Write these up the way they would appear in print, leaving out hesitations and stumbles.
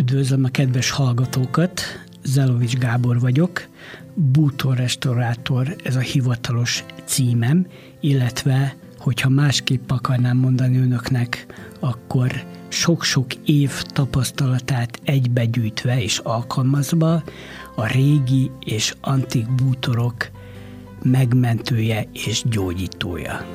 Üdvözlöm a kedves hallgatókat, Zelovics Gábor vagyok, bútorrestaurátor, ez a hivatalos címem, illetve, hogyha másképp akarnám mondani önöknek, akkor sok-sok év tapasztalatát egybegyűjtve és alkalmazva a régi és antik bútorok megmentője és gyógyítója.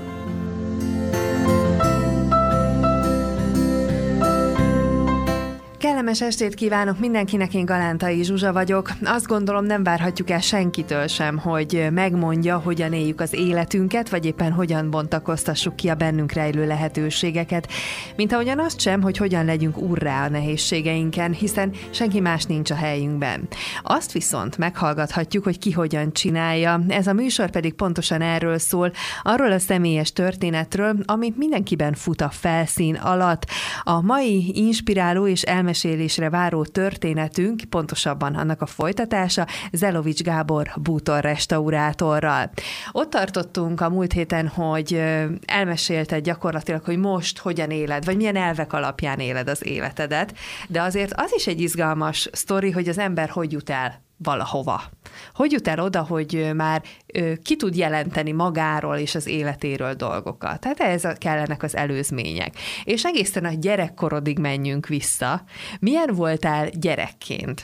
Kellemes estét kívánok mindenkinek, én Galántai Zsuzsa vagyok. Azt gondolom, nem várhatjuk el senkitől sem, hogy megmondja, hogyan éljük az életünket, vagy éppen hogyan bontakoztassuk ki a bennünk rejlő lehetőségeket. Mint ahogyan azt sem, hogy hogyan legyünk urrá a nehézségeinken, hiszen senki más nincs a helyünkben. Azt viszont meghallgathatjuk, hogy ki hogyan csinálja. Ez a műsor pedig pontosan erről szól, arról a személyes történetről, ami mindenkiben fut a felszín alatt. A mai inspiráló és elmesélésre váró történetünk, pontosabban annak a folytatása, Zelovics Gábor bútorrestaurátorral. Ott tartottunk a múlt héten, hogy elmesélte gyakorlatilag, hogy most hogyan éled, vagy milyen elvek alapján éled az életedet, de azért az is egy izgalmas sztori, hogy az ember hogy jut el valahova. Hogy jut el oda, hogy már ki tud jelenteni magáról és az életéről dolgokat. Tehát ehhez kellenek az előzmények. És egészen a gyerekkorodig menjünk vissza. Milyen voltál gyerekként?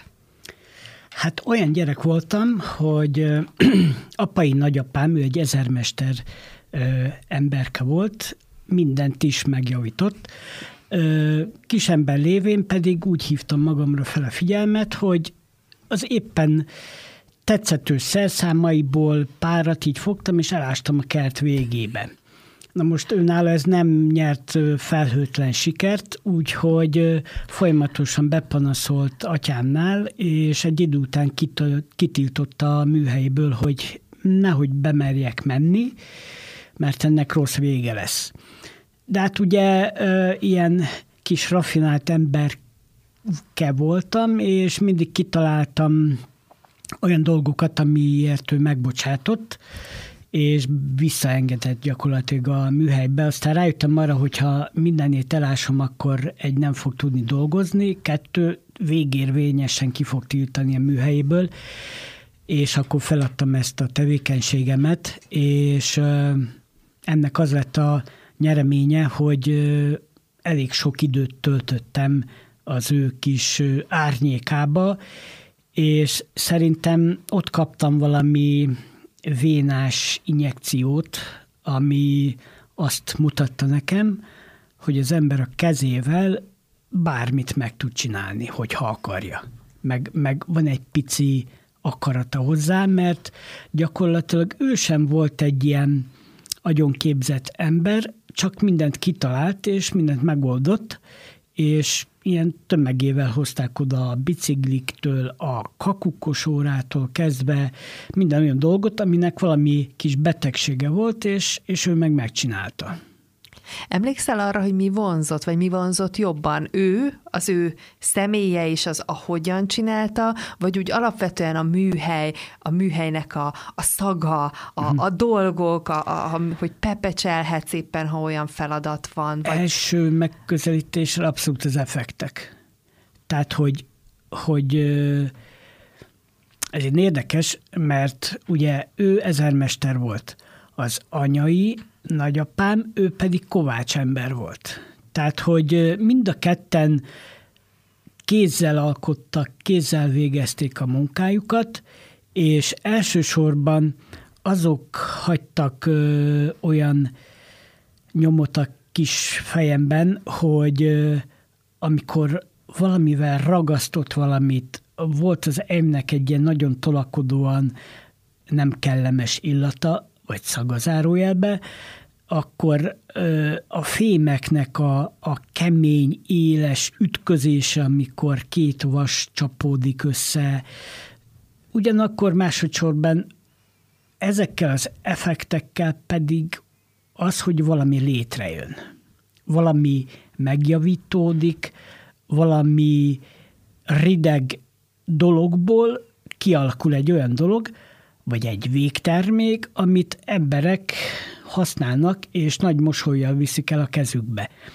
Hát olyan gyerek voltam, hogy apai nagyapám, ő egy ezermester emberke volt, mindent is megjavított. Kisember lévén pedig úgy hívtam magamra fel a figyelmet, hogy az éppen tetszetős szerszámaiból párat így fogtam, és elástam a kert végébe. Na most őnála ez nem nyert felhőtlen sikert, úgyhogy folyamatosan bepanaszolt atyámnál, és egy idő után kitiltotta a műhelyéből, hogy nehogy bemerjek menni, mert ennek rossz vége lesz. De hát ugye ilyen kis raffinált emberke voltam, és mindig kitaláltam olyan dolgokat, amiért ő megbocsátott, és visszaengedett gyakorlatilag a műhelybe. Aztán rájöttem arra, hogyha mindenét elásom, akkor egy nem fog tudni dolgozni, kettő végérvényesen ki fog tiltani a műhelyéből, és akkor feladtam ezt a tevékenységemet, és ennek az lett a nyereménye, hogy elég sok időt töltöttem az ő kis árnyékába, és szerintem ott kaptam valami vénás injekciót, ami azt mutatta nekem, hogy az ember a kezével bármit meg tud csinálni, hogyha akarja. Meg van egy pici akarata hozzá, mert gyakorlatilag ő sem volt egy ilyen agyonképzett ember, csak mindent kitalált, és mindent megoldott, és ilyen tömegével hozták oda a bicikliktől, a kakukosórától kezdve minden olyan dolgot, aminek valami kis betegsége volt, és ő meg megcsinálta. Emlékszel arra, hogy mi vonzott, vagy mi vonzott jobban? Ő, az ő személye és az, ahogyan csinálta, vagy úgy alapvetően a műhelynek a szaga, a dolgok, hogy pepecselhetsz éppen, ha olyan feladat van? Vagy... Első megközelítésre abszolút az effektek. Tehát, hogy ez egy érdekes, mert ugye ő ezermester volt. Az anyai nagyapám, ő pedig kovácsember volt. Tehát, hogy mind a ketten kézzel alkottak, kézzel végezték a munkájukat, és elsősorban azok hagytak olyan nyomot a kis fejemben, hogy amikor valamivel ragasztott valamit, volt az emnek egy ilyen nagyon tolakodóan nem kellemes illata, vagy szaga zárójelbe, akkor a fémeknek a kemény, éles ütközése, amikor két vas csapódik össze, ugyanakkor másodszorban ezekkel az effektekkel pedig az, hogy valami létrejön. Valami megjavítódik, valami rideg dologból kialakul egy olyan dolog, vagy egy végtermék, amit emberek használnak, és nagy mosollyal viszik el a kezükbe.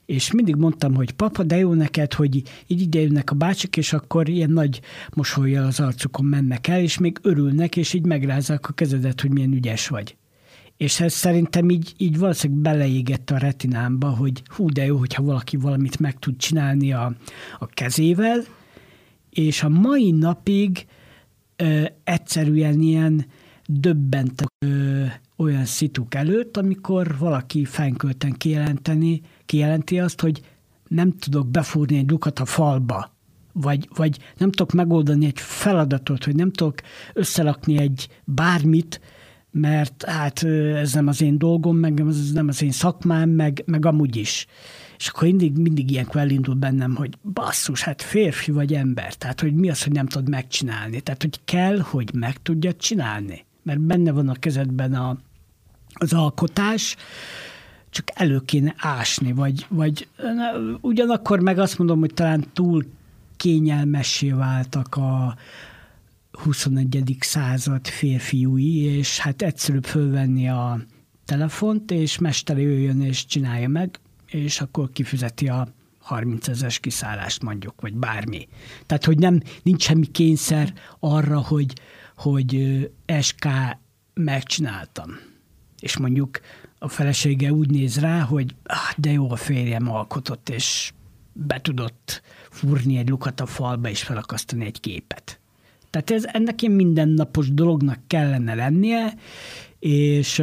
És mindig mondtam, hogy papa, de jó neked, hogy így ide jönnek a bácsik, és akkor ilyen nagy mosollyal az arcukon mennek el, és még örülnek, és így megrázzák a kezedet, hogy milyen ügyes vagy. És ez szerintem így valószínűleg beleégett a retinámba, hogy hú, de jó, hogyha valaki valamit meg tud csinálni a kezével, és a mai napig egyszerűen ilyen döbbentek olyan szituk előtt, amikor valaki fennkölten kijelenti azt, hogy nem tudok befúrni egy lukat a falba, vagy nem tudok megoldani egy feladatot, hogy nem tudok összerakni egy bármit, mert hát ez nem az én dolgom, meg ez nem az én szakmám, meg amúgy is. És akkor mindig ilyenkor elindul bennem, hogy basszus, hát férfi vagy ember, tehát hogy mi az, hogy nem tudod megcsinálni. Tehát, hogy kell, hogy meg tudjad csinálni. Mert benne van a kezedben az alkotás, csak elő kéne ásni, vagy ugyanakkor meg azt mondom, hogy talán túl kényelmessé váltak a 21. század férfiúi, és hát egyszerűbb fölvenni a telefont, és mester jöjjön és csinálja meg, és akkor kifizeti a 30 000-es kiszállást mondjuk, vagy bármi. Tehát, hogy nincs semmi kényszer arra, hogy SK megcsináltam. És mondjuk a felesége úgy néz rá, hogy de jó, a férjem alkotott, és be tudott fúrni egy lukat a falba, és felakasztani egy képet. Tehát ennek ilyen mindennapos dolognak kellene lennie, és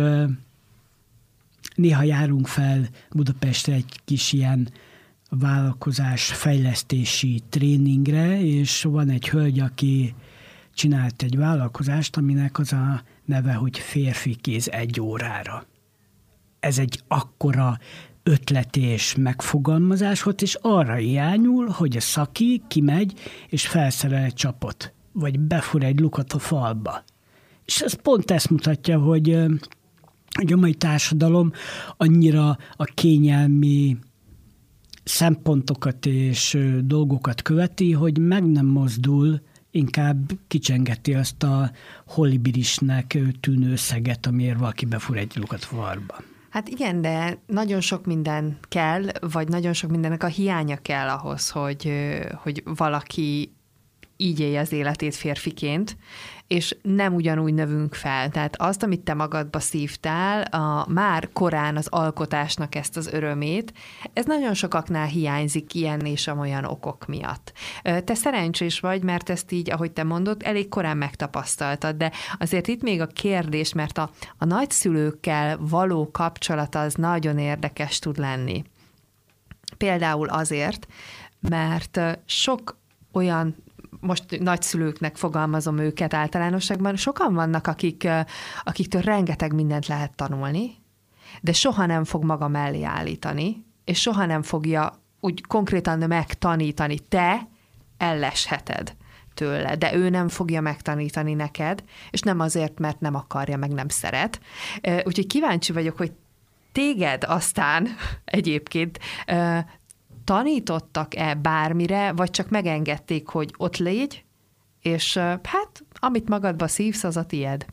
néha járunk fel Budapestre egy kis ilyen vállalkozás fejlesztési tréningre, és van egy hölgy, aki csinált egy vállalkozást, aminek az a neve, hogy Férfi kéz 1 órára. Ez egy akkora ötlet és megfogalmazás volt, és arra irányul, hogy a szaki kimegy, és felszerel egy csapot, vagy befúr egy lukat a falba. És ez pont ezt mutatja, hogy a mai társadalom annyira a kényelmi szempontokat és dolgokat követi, hogy meg nem mozdul, inkább kicsengeti azt a holibirisnek tűnő összeget, amiért valaki befúr egy lukat falba. Hát igen, de nagyon sok minden kell, vagy nagyon sok mindennek a hiánya kell ahhoz, hogy valaki így élje az életét férfiként, és nem ugyanúgy növünk fel. Tehát azt, amit te magadba szívtál, már korán az alkotásnak ezt az örömét, ez nagyon sokaknál hiányzik ilyen és amolyan okok miatt. Te szerencsés vagy, mert ezt így, ahogy te mondod, elég korán megtapasztaltad, de azért itt még a kérdés, mert a nagyszülőkkel való kapcsolat az nagyon érdekes tud lenni. Például azért, mert sok olyan, most nagyszülőknek fogalmazom őket általánosságban, sokan vannak, akiktől rengeteg mindent lehet tanulni, de soha nem fog maga mellé állítani, és soha nem fogja úgy konkrétan megtanítani. Te ellesheted tőle, de ő nem fogja megtanítani neked, és nem azért, mert nem akarja, meg nem szeret. Úgyhogy kíváncsi vagyok, hogy téged aztán egyébként tanítottak-e bármire, vagy csak megengedték, hogy ott légy, és hát, amit magadba szívsz, az a tied?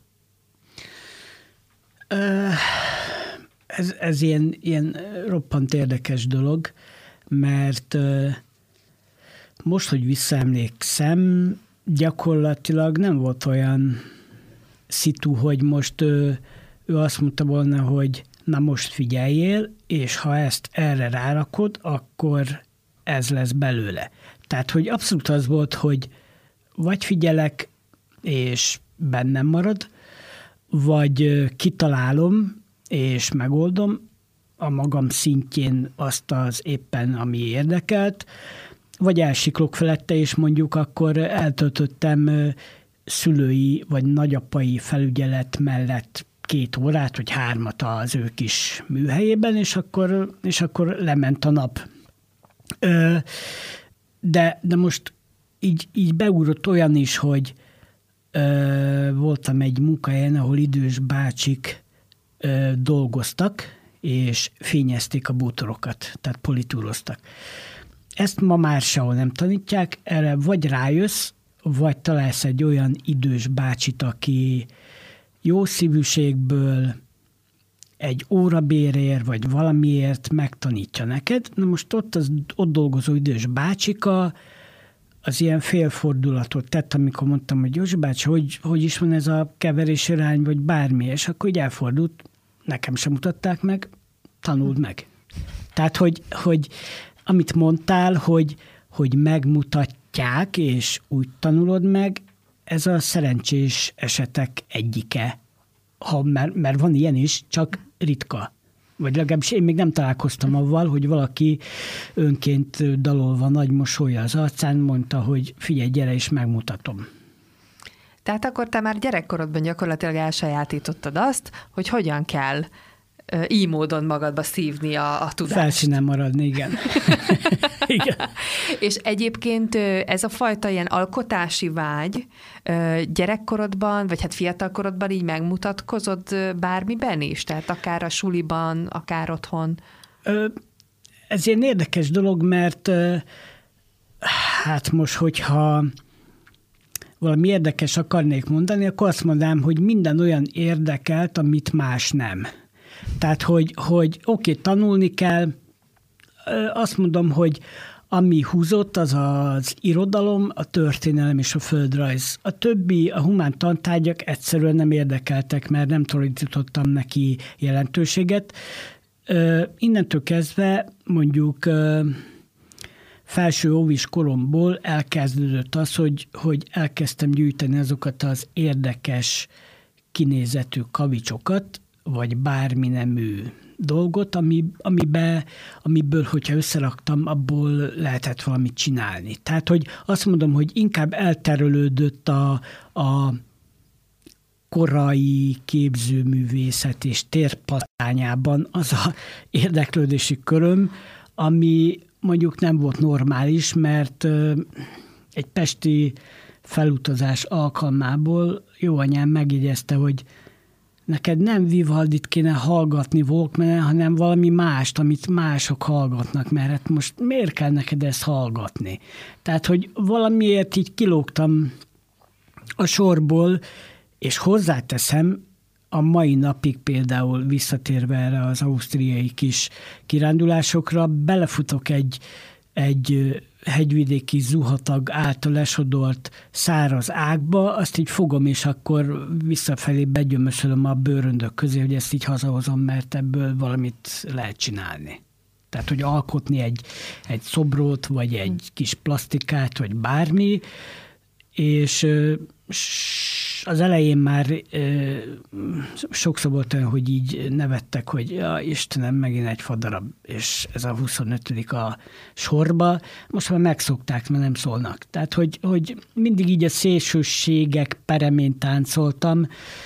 Ez ilyen roppant érdekes dolog, mert most, hogy visszaemlékszem, gyakorlatilag nem volt olyan szitu, hogy most ő azt mondta volna, hogy na most figyeljél, és ha ezt erre rárakod, akkor ez lesz belőle. Tehát, hogy abszolút az volt, hogy vagy figyelek, és bennem marad, vagy kitalálom, és megoldom a magam szintjén azt az éppen, ami érdekelt, vagy elsiklok felette, és mondjuk akkor eltöltöttem szülői vagy nagyapai felügyelet mellett 2 órát, vagy 3 az ő kis műhelyében, és akkor lement a nap. De most így beugrott olyan is, hogy voltam egy munkahelyen, ahol idős bácsik dolgoztak, és fényezték a bútorokat, tehát politúroztak. Ezt ma már sehol nem tanítják, erre vagy rájössz, vagy találsz egy olyan idős bácsit, aki jó szívűségből egy órabérért, vagy valamiért megtanítja neked. Na most ott dolgozó idős bácsika az ilyen félfordulatot tett, amikor mondtam, hogy Józsi bácsi, hogy is van ez a keverési irány, vagy bármi, és akkor így elfordult, nekem sem mutatták meg, tanuld meg. Tehát, hogy amit mondtál, hogy megmutatják, és úgy tanulod meg, ez a szerencsés esetek egyike. Mert van ilyen is, csak ritka. Vagy legalábbis én még nem találkoztam avval, hogy valaki önként dalolva nagy mosolya az arcán mondta, hogy figyelj, gyere és megmutatom. Tehát akkor te már gyerekkorodban gyakorlatilag elsajátítottad azt, hogy hogyan kell így módon magadba szívni a tudást. Felszínen maradni, igen. Igen. És egyébként ez a fajta ilyen alkotási vágy gyerekkorodban, vagy hát fiatalkorodban így megmutatkozott bármiben is? Tehát akár a suliban, akár otthon? Ez ilyen érdekes dolog, mert hát most, hogyha valami érdekes akarnék mondani, akkor azt mondanám, hogy minden olyan érdekelt, amit más nem. Tehát, hogy oké, tanulni kell, azt mondom, hogy ami húzott, az az irodalom, a történelem és a földrajz. A többi, a humán tantárgyak egyszerűen nem érdekeltek, mert nem tulajdonítottam neki jelentőséget. Innentől kezdve mondjuk felső óvis koromból elkezdődött az, hogy elkezdtem gyűjteni azokat az érdekes kinézetű kavicsokat, vagy bármi nemű dolgot, amiből, hogyha összeraktam, abból lehetett valamit csinálni. Tehát, hogy azt mondom, hogy inkább elterelődött a korai képzőművészet és térpatányában az a érdeklődési köröm, ami mondjuk nem volt normális, mert egy pesti felutazás alkalmából jó anyám megjegyezte, hogy neked nem Vivaldit kéne hallgatni Walkmanen, hanem valami mást, amit mások hallgatnak, mert hát most miért kell neked ezt hallgatni? Tehát, hogy valamiért így kilógtam a sorból, és hozzáteszem, a mai napig például visszatérve erre az ausztriai kis kirándulásokra, belefutok egy hegyvidéki zuhatag által lesodolt száraz ágba, azt így fogom, és akkor visszafelé begyömöszölöm a bőröndök közé, hogy ezt így hazahozom, mert ebből valamit lehet csinálni. Tehát, hogy alkotni egy szobrot, vagy egy kis plastikát, vagy bármi, és az elején már sokszor volt olyan, hogy így nevettek, hogy ja, Istenem, megint egy fadarab, és ez a 25. a sorba. Most már megszokták, mert nem szólnak. Tehát, hogy mindig így a szélsőségek peremén táncoltam,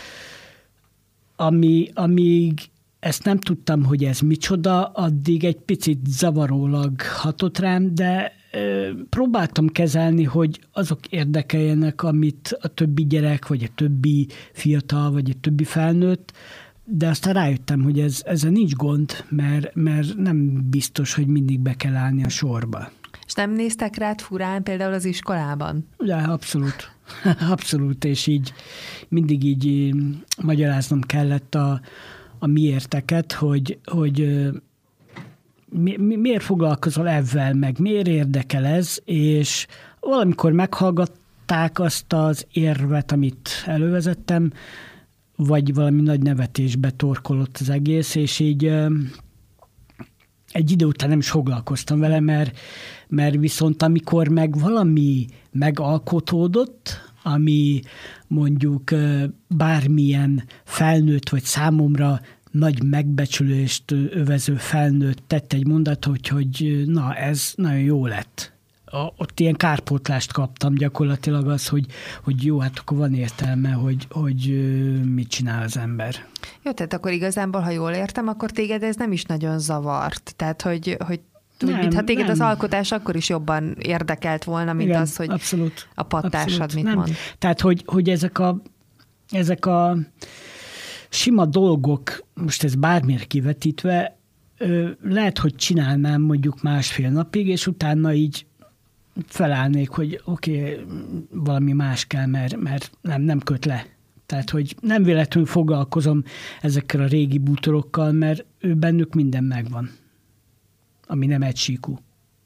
amíg ezt nem tudtam, hogy ez micsoda, addig egy picit zavarólag hatott rám, de próbáltam kezelni, hogy azok érdekeljenek, amit a többi gyerek, vagy a többi fiatal, vagy a többi felnőtt, de aztán rájöttem, hogy ezzel nincs gond, mert nem biztos, hogy mindig be kell állni a sorba. És nem néztek rád furán például az iskolában? Ja, abszolút. Abszolút, és így mindig így magyaráznom kellett a miérteket, hogy miért foglalkozol ezzel, meg miért érdekel ez, és valamikor meghallgatták azt az érvet, amit elővezettem, vagy valami nagy nevetésbe torkolott az egész, és így egy idő után nem is foglalkoztam vele, mert viszont amikor meg valami megalkotódott, ami mondjuk bármilyen felnőtt, vagy számomra nagy megbecsülést övező felnőtt tett egy mondatot, hogy na, ez nagyon jó lett. Ott ilyen kárpótlást kaptam gyakorlatilag az, hogy jó, hát akkor van értelme, hogy mit csinál az ember. Jó, tehát akkor igazából, ha jól értem, akkor téged ez nem is nagyon zavart. Tehát, hogy mintha téged az alkotás akkor is jobban érdekelt volna, mint igen, az, hogy abszolút, a padtársad mit mond. Tehát, hogy ezek a sima dolgok, most ez bármire kivetítve, lehet, hogy csinálnám mondjuk másfél napig, és utána így felállnék, hogy oké, valami más kell, mert nem köt le. Tehát, hogy nem véletlenül foglalkozom ezekkel a régi bútorokkal, mert bennük minden megvan, ami nem egysíkú.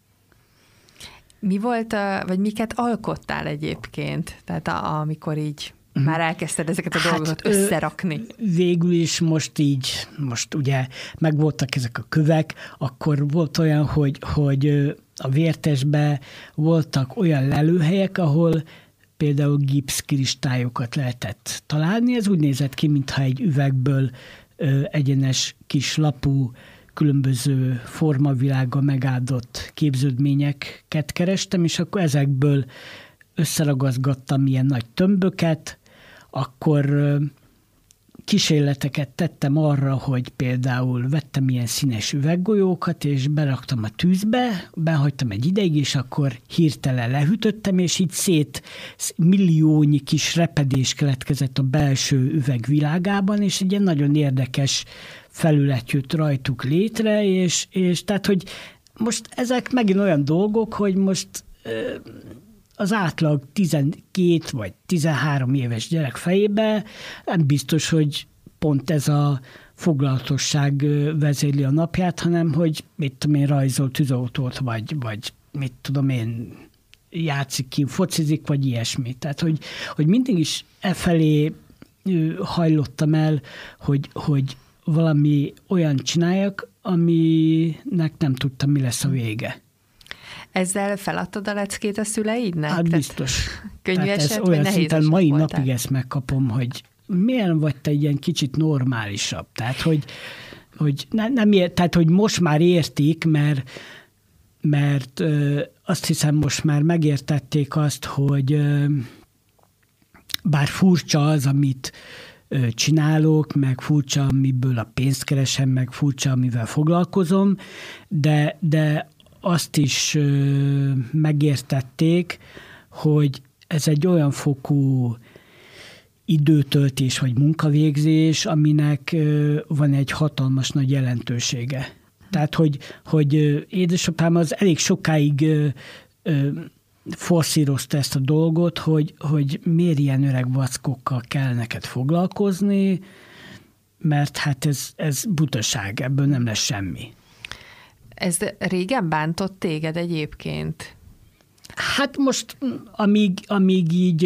Mi volt, vagy miket alkottál egyébként? Tehát amikor így már elkezdted ezeket a dolgokat összerakni. Végül is most ugye megvoltak ezek a kövek, akkor volt olyan, hogy a Vértesbe voltak olyan lelőhelyek, ahol például gipszkristályokat lehetett találni. Ez úgy nézett ki, mintha egy üvegből egyenes kis lapú, különböző formavilággal megáldott képződményeket kerestem, és akkor ezekből összeragazgattam ilyen nagy tömböket, akkor kísérleteket tettem arra, hogy például vettem ilyen színes üveggolyókat, és beraktam a tűzbe, behagytam egy ideig, és akkor hirtelen lehűtöttem, és így milliónyi kis repedés keletkezett a belső üveg világában, és egy ilyen nagyon érdekes felület jött rajtuk létre, és tehát, hogy most ezek megint olyan dolgok, hogy most az átlag 12 vagy 13 éves gyerek fejébe nem biztos, hogy pont ez a foglalatosság vezérli a napját, hanem hogy mit tudom én, rajzol tűzautót, vagy mit tudom én, játszik ki, focizik, vagy ilyesmi. Tehát, hogy mindig is efelé hajlottam el, hogy valami olyan csináljak, aminek nem tudtam, mi lesz a vége. Ezzel feladtad a leckét a szüleidnek? Hát biztos. Könnyű eset, olyan nehéz szinten mai voltál? napig ezt megkapom, hogy miért vagy te ilyen kicsit normálisabb? Tehát, tehát, hogy most már értik, mert azt hiszem most már megértették azt, hogy bár furcsa az, amit csinálok, meg furcsa, amiből a pénzt keresem, meg furcsa, amivel foglalkozom, de azt is megértették, hogy ez egy olyan fokú időtöltés vagy munkavégzés, aminek van egy hatalmas nagy jelentősége. Tehát, hogy édesapám az elég sokáig forszírozta ezt a dolgot, hogy miért ilyen öreg vackokkal kell neked foglalkozni, mert hát ez butaság, ebből nem lesz semmi. Ez régen bántott téged egyébként? Hát most, amíg így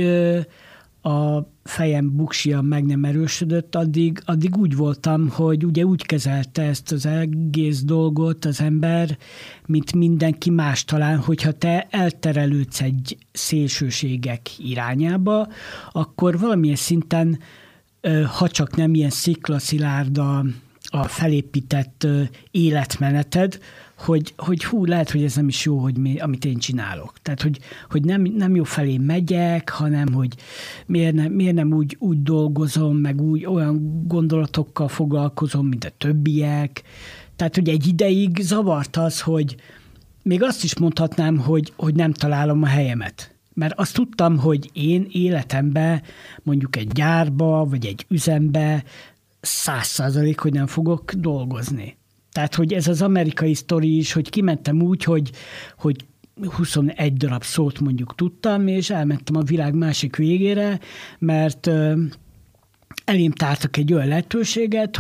a fejem buksia meg nem erősödött, addig úgy voltam, hogy ugye úgy kezelte ezt az egész dolgot az ember, mint mindenki más talán, hogyha te elterelődsz egy szélsőségek irányába, akkor valamilyen szinten, ha csak nem ilyen sziklaszilárd a felépített életmeneted, hogy hú, lehet, hogy ez nem is jó, amit én csinálok. Tehát, hogy nem jó felé megyek, hanem, hogy miért nem úgy dolgozom, meg úgy olyan gondolatokkal foglalkozom, mint a többiek. Tehát, hogy egy ideig zavart az, hogy még azt is mondhatnám, hogy nem találom a helyemet. Mert azt tudtam, hogy én életemben mondjuk egy gyárba, vagy egy üzembe 100%, hogy nem fogok dolgozni. Tehát, hogy ez az amerikai sztori is, hogy kimentem úgy, hogy 21 darab szót mondjuk tudtam, és elmentem a világ másik végére, mert elém tártak egy olyan lehetőséget,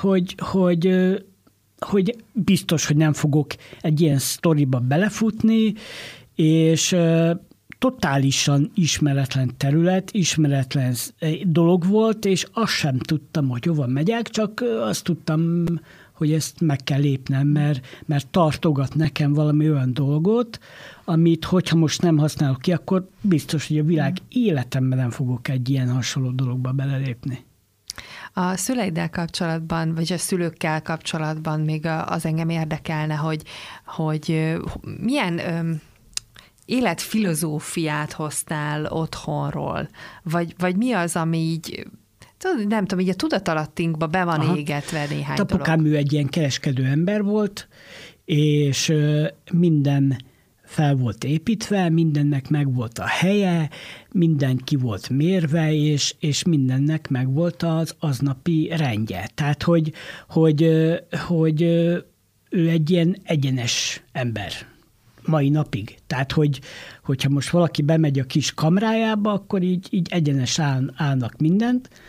hogy biztos, hogy nem fogok egy ilyen sztoriba belefutni, és totálisan ismeretlen terület, ismeretlen dolog volt, és azt sem tudtam, hogy hova megyek, csak azt tudtam, hogy ezt meg kell lépnem, mert tartogat nekem valami olyan dolgot, amit, hogyha most nem használok ki, akkor biztos, hogy a világ életemben nem fogok egy ilyen hasonló dologba belelépni. A szüleiddel kapcsolatban, vagy a szülőkkel kapcsolatban még az engem érdekelne, hogy milyen életfilozófiát hoztál otthonról, vagy mi az, ami így, nem tudom, így a tudatalattinkba be van égetve néhány dolog. Apukám ő egy ilyen kereskedő ember volt, és minden fel volt építve, mindennek meg volt a helye, minden ki volt mérve, és mindennek meg volt az aznapi rendje. Tehát, hogy ő egy ilyen egyenes ember mai napig. Tehát, hogyha most valaki bemegy a kis kamrájába, akkor így egyenes állnak mindent.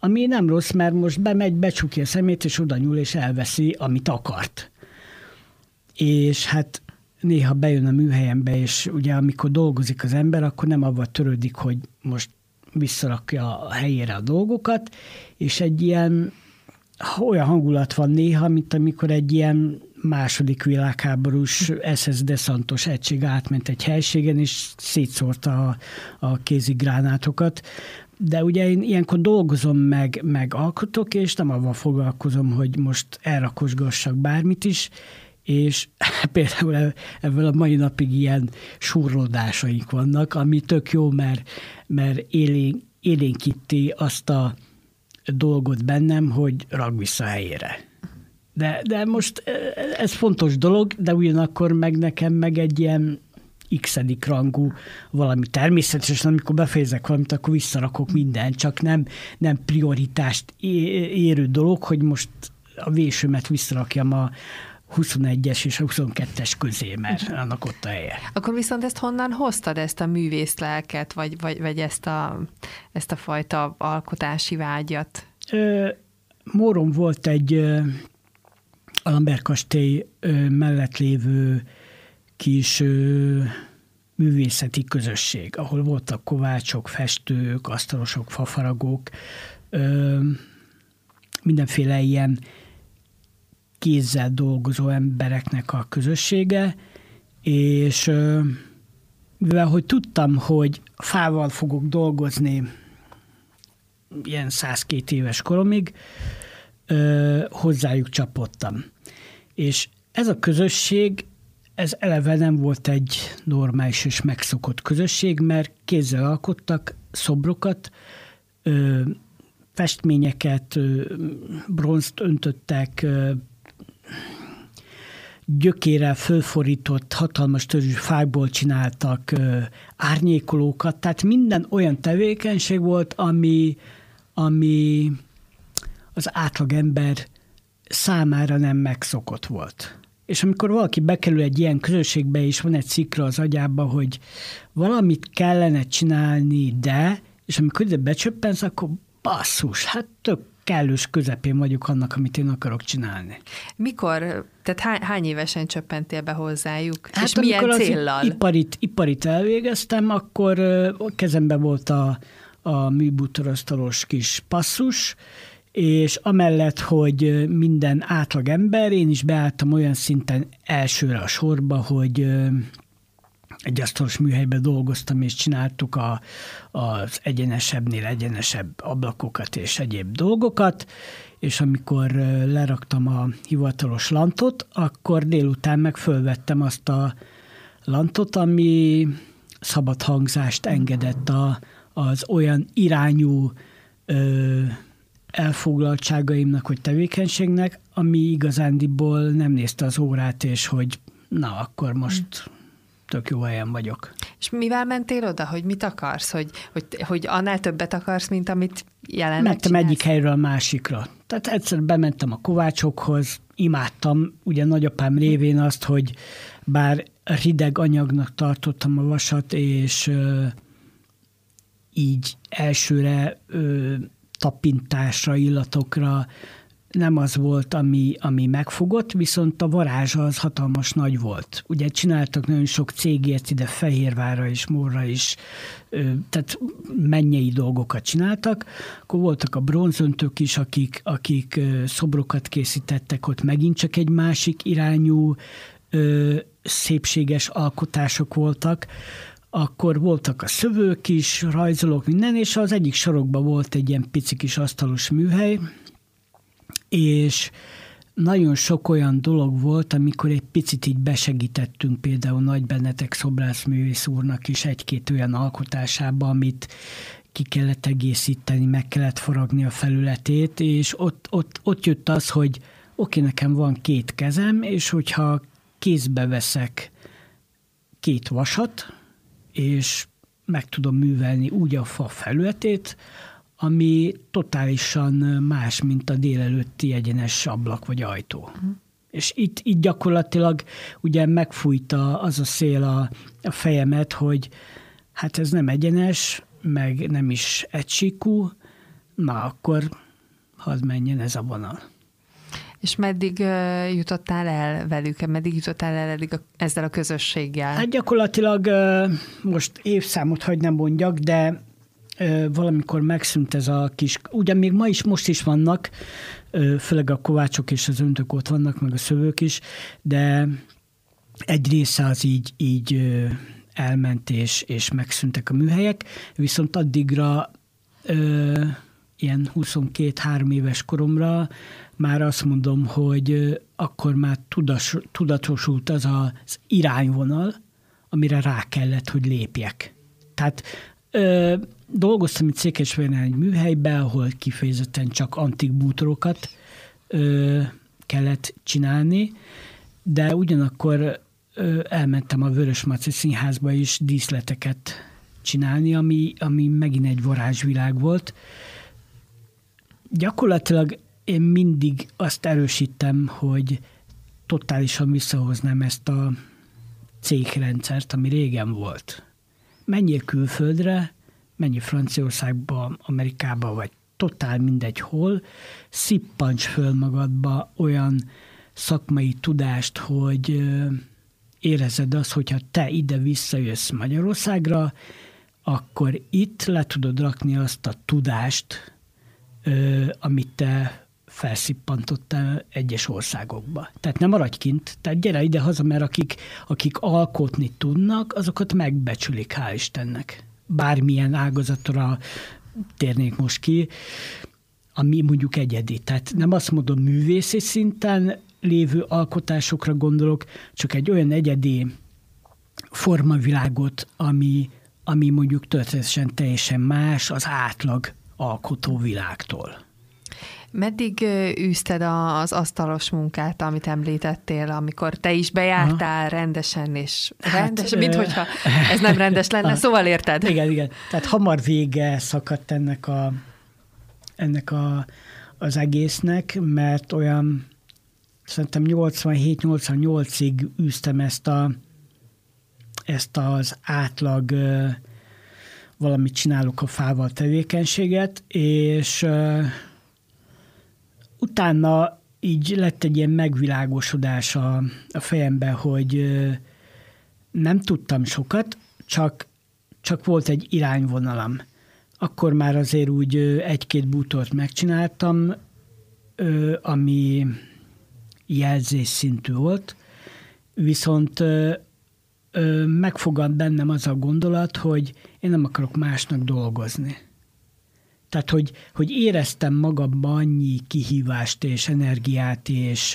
ami nem rossz, mert most bemegy, becsukja a szemét, és oda nyúl, és elveszi, amit akart. És hát néha bejön a műhelyembe, és ugye amikor dolgozik az ember, akkor nem avval törődik, hogy most visszarakja a helyére a dolgokat, és egy ilyen olyan hangulat van néha, mint amikor egy ilyen második világháborús SS deszantos egység átment egy helységen, és szétszórta a kézigránátokat. De ugye én ilyenkor dolgozom meg alkotok, és nem avval foglalkozom, hogy most elrakosgassak bármit is, és például ebből a mai napig ilyen surlódásaink vannak, ami tök jó, mert élénkíti azt a dolgot bennem, hogy rak vissza helyére. De most ez fontos dolog, de ugyanakkor meg nekem meg egy ilyen x-edik rangú valami természetesen, amikor befejezek valamit, akkor visszarakok mindent, csak nem prioritást érő dolog, hogy most a vésőmet visszarakjam a 21-es és a 22-es közé, mert annak ott a helye. Akkor viszont ezt honnan hoztad, ezt a művészlelket, vagy ezt a fajta alkotási vágyat? Móron volt egy Alambert kastély mellett lévő kis művészeti közösség, ahol voltak kovácsok, festők, asztalosok, fafaragók, mindenféle ilyen kézzel dolgozó embereknek a közössége, és mivel hogy tudtam, hogy fával fogok dolgozni ilyen 102 éves koromig, hozzájuk csapottam. És ez a közösség, ez eleve nem volt egy normális és megszokott közösség, mert kézzel alkottak szobrokat, festményeket, bronzt öntöttek, gyökérrel fölforított, hatalmas törzsű fákból csináltak árnyékolókat, tehát minden olyan tevékenység volt, ami az átlagember számára nem megszokott volt. És amikor valaki bekerül egy ilyen közösségbe, és van egy szikra az agyába, hogy valamit kellene csinálni, és amikor ide becsöppensz, akkor basszus, hát tök kellős közepén vagyok annak, amit én akarok csinálni. Mikor, tehát hány évesen csöppentél be hozzájuk? Hát és milyen céllal? Iparit elvégeztem, akkor kezemben volt a műbútorasztalos kis passzus, és amellett, hogy minden átlag ember, én is beálltam olyan szinten elsőre a sorba, hogy egy asztalos műhelyben dolgoztam, és csináltuk az egyenesebbnél egyenesebb ablakokat és egyéb dolgokat, és amikor leraktam a hivatalos lantot, akkor délután meg fölvettem azt a lantot, ami szabad hangzást engedett az olyan irányú elfoglaltságaimnak, vagy tevékenységnek, ami igazándiból nem nézte az órát, és hogy na, akkor most tök jó helyen vagyok. És mivel mentél oda, hogy mit akarsz? Hogy annál többet akarsz, mint amit jelenleg mentem csinálsz? Egyik helyről a másikra. Tehát egyszer bementem a kovácsokhoz, imádtam ugye nagyapám révén azt, hogy bár rideg anyagnak tartottam a vasat, és így elsőre tapintásra, illatokra nem az volt, ami megfogott, viszont a varázsa az hatalmas nagy volt. Ugye csináltak nagyon sok cégért ide Fehérvárra és Mórra is, tehát mennyei dolgokat csináltak. Akkor voltak a bronzöntők is, akik szobrokat készítettek, ott megint csak egy másik irányú szépséges alkotások voltak. Akkor voltak a szövők is, rajzolók, minden, és az egyik sarokban volt egy ilyen pici kis asztalos műhely, és nagyon sok olyan dolog volt, amikor egy picit így besegítettünk például Nagy Benedek szobrászművész úrnak is egy-két olyan alkotásába, amit ki kellett egészíteni, meg kellett faragni a felületét, és ott jött az, hogy oké, nekem van 2 kezem, és hogyha kézbe veszek 2 vasat, és meg tudom művelni úgy a fa felületét, ami totálisan más, mint a délelőtti egyenes ablak vagy ajtó. És itt gyakorlatilag ugye megfújta az a szél a fejemet, hogy hát ez nem egyenes, meg nem is egysíkú, na akkor hadd menjen ez a vonal. És meddig jutottál el velük? Meddig jutottál el ezzel a közösséggel? Hát gyakorlatilag most évszámot hagy nem mondjak, de valamikor megszűnt ez a kis, ugyan még most is vannak, főleg a kovácsok és az öntök ott vannak, meg a szövők is, de egy része az így elment, és megszűntek a műhelyek, viszont addigra ilyen 22-3 éves koromra már azt mondom, hogy akkor már tudatosult az az irányvonal, amire rá kellett, hogy lépjek. Tehát dolgoztam itt Székesfehérváron egy műhelyben, ahol kifejezetten csak antik bútorokat kellett csinálni, de ugyanakkor elmentem a Vörösmarty Színházba is díszleteket csinálni, ami megint egy varázsvilág volt. Gyakorlatilag én mindig azt erősítem, hogy totálisan visszahoznám ezt a cégrendszert, ami régen volt. Menjél külföldre, menj Franciaországba, Amerikába, vagy totál mindegy hol, szippancs föl magadba olyan szakmai tudást, hogy érezed azt, hogyha te ide visszajössz Magyarországra, akkor itt le tudod rakni azt a tudást, amit te felszippantottál egyes országokba. Tehát nem maradj kint, tehát gyere ide haza, mert akik alkotni tudnak, azokat megbecsülik, hál' Istennek. Bármilyen ágazatra térnék most ki, ami mondjuk egyedi. Tehát nem azt mondom művészi szinten lévő alkotásokra gondolok, csak egy olyan egyedi formavilágot, ami mondjuk történetesen teljesen más az átlag alkotóvilágtól. Meddig űzted az asztalos munkát, amit említettél, amikor te is bejártál rendesen, és rendesen, minthogyha ez nem rendes lenne, szóval érted? Igen. Tehát hamar vége szakadt ennek az egésznek, mert olyan szerintem 87-88-ig űztem ezt az átlag valamit csinálok a fával tevékenységet, és utána így lett egy ilyen megvilágosodás a fejemben, hogy nem tudtam sokat, csak volt egy irányvonalam. Akkor már azért úgy 1-2 bútort megcsináltam, ami jelzés szintű volt, viszont megfogad bennem az a gondolat, hogy én nem akarok másnak dolgozni. Tehát, hogy éreztem magamban annyi kihívást és energiát és